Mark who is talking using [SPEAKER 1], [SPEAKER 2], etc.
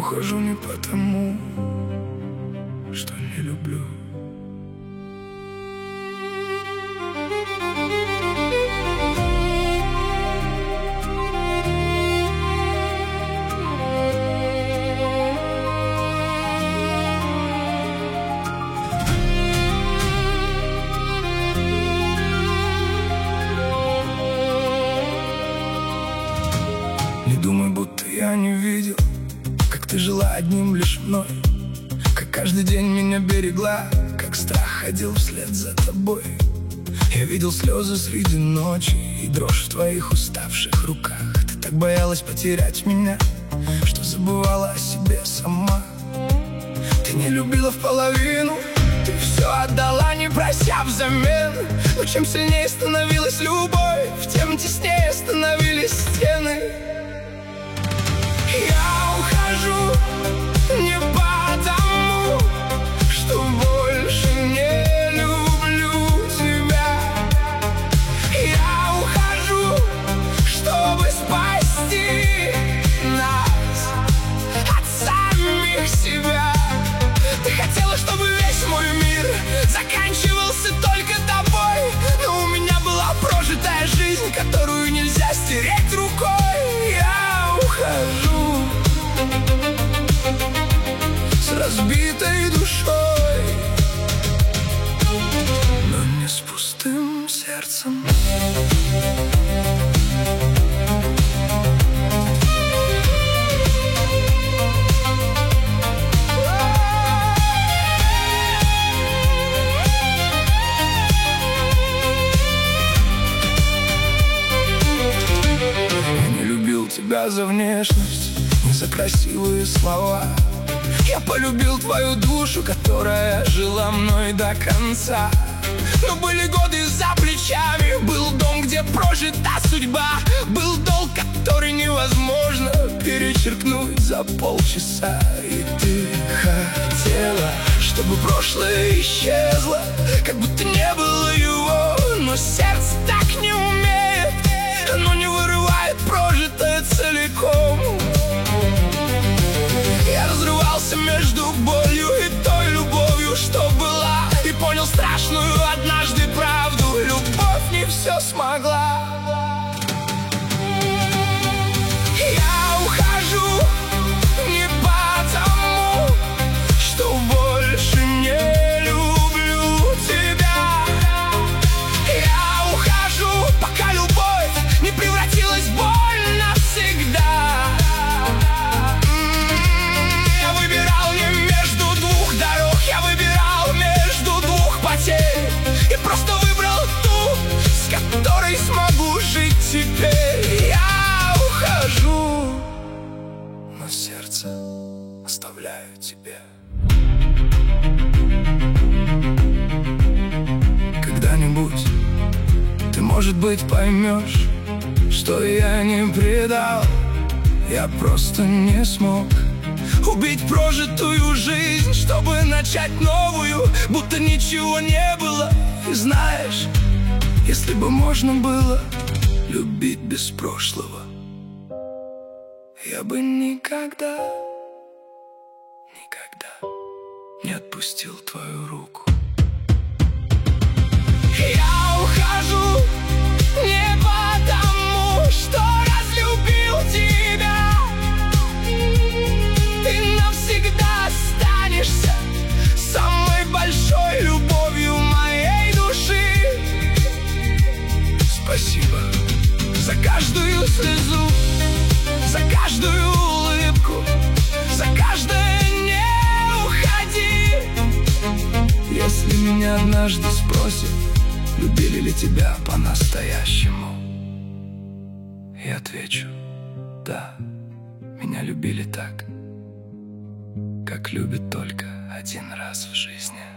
[SPEAKER 1] ухожу не потому, что не люблю. Не думай, будто я не видел, как ты жила одним лишь мной, как каждый день меня берегла, как страх ходил вслед за тобой. Я видел слезы среди ночи и дрожь в твоих уставших руках. Ты так боялась потерять меня, что забывала о себе сама. Ты не любила в половину, ты все отдала, не прося взамен. Но чем сильнее становилась любовь, тем теснее становились стены. Я ухожу не потому, что больше не люблю тебя. Я ухожу, чтобы спасти нас от самих себя. Ты хотела, чтобы весь мой мир заканчивался только тобой, но у меня была прожитая жизнь, которую нельзя стереть рукой. Я ухожу с разбитой душой, но не с пустым сердцем. Я не любил тебя за внешность, не за красивые слова. Я полюбил твою душу, которая жила мной до конца. Но были годы за плечами, был дом, где прожита судьба, был долг, который невозможно перечеркнуть за полчаса. И ты хотела, чтобы прошлое исчезло, как будто не было его. Но сердце так не умеет, оно не вырывает прожитое целиком. Я разрывался между болью и той любовью, что была, и понял страшную однажды правду: любовь не все смогла. Я ухожу не потому, что больше не люблю тебя. Я ухожу, пока любовь не превратилась в боль навсегда. Я выбирал не между двух дорог, я выбирал между двух потерь, и просто выбрал ту, с которой смогу жить теперь. Я ухожу, но сердце оставляю тебе. Когда-нибудь ты, может быть, поймешь, что я не предал. Я просто не смог убить прожитую жизнь, чтобы начать новую, будто ничего не было. И знаешь, если бы можно было любить без прошлого, я бы никогда не отпустил твою руку. Я ухожу не потому, что разлюбил тебя. Ты навсегда останешься самой большой любовью моей души. Спасибо за каждую слезу, за каждую улыбку, за каждое «не уходи». Если меня однажды спросят, любили ли тебя по-настоящему, я отвечу: да, меня любили так, как любят только один раз в жизни.